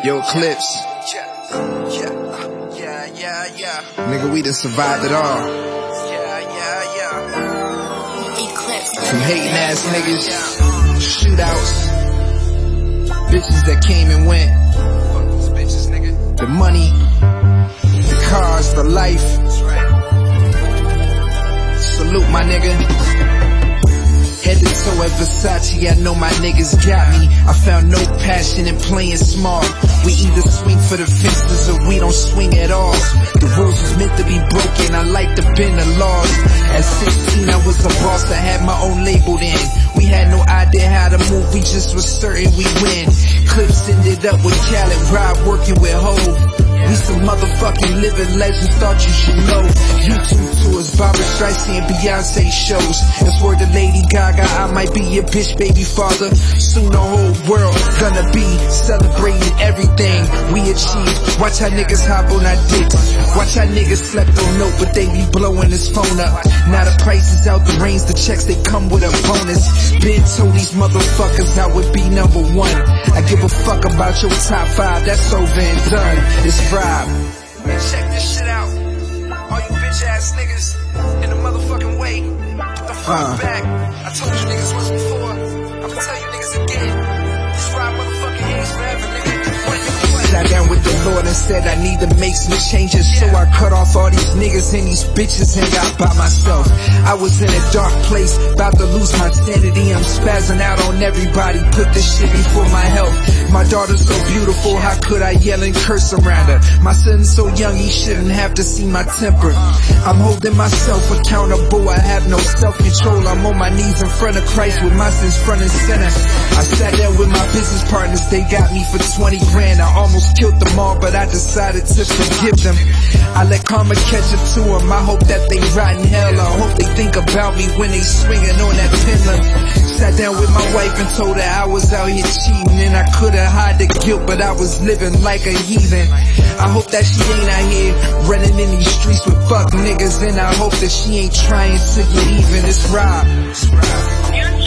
Yo, Clips. Nigga, we done survived it all. Some hating ass niggas, shootouts, bitches that came and went, the money, the cars, the life. Salute my nigga. Head to toe at Versace, I know my niggas got me. I found no passion in playing small. We either swing for the fences or we don't swing at all. The rules was meant to be broken, I like to bend the laws. At 16 I was a boss, I had my own label then. We had no idea how to move, we just was certain we win. Clips ended up with Khaled, Rob working with Hov. We some motherfucking living legends, thought you should know. YouTube tours, Barbra Streisand, Beyonce shows. It's word to Lady Gaga, I might be your bitch baby father. Soon the whole world gonna be celebrating everything we achieved. Watch how niggas hop on our dicks. Watch how niggas slept on note, but they be blowing his phone up. Now the price is out the range, the checks they come with a bonus. Been told these motherfuckers I would be number one. I give a fuck about your top 5, that's over and done. It's Rob. Man, check this shit out. All you bitch ass niggas in the motherfucking way. Get the fuck back. I told you niggas once before. I'ma tell you niggas again. This Rob motherfucking hands forever, nigga. Sat down with the Lord and said I need to make some changes. So I cut off all these niggas and these bitches and got by myself. I was in a dark place, about to lose my sanity. I'm spazzing out on everybody, put this shit before my health. My daughter's so beautiful, how could I yell and curse around her? My son's so young, he shouldn't have to see my temper. I'm holding myself accountable, I have no self-control. I'm on my knees in front of Christ with my sins front and center. I sat down with my business partners, they got me for 20 grand. I almost killed them all, but I decided to forgive them. I let karma catch up to them, I hope that they rot in hell. I hope they think about me when they swinging on that pendulum. Sat down with my wife and told her I was out here cheating, and I could've hide the guilt, but I was living like a heathen. I hope that she ain't out here running in these streets with fuck niggas, and I hope that she ain't trying to get even. It's Rob.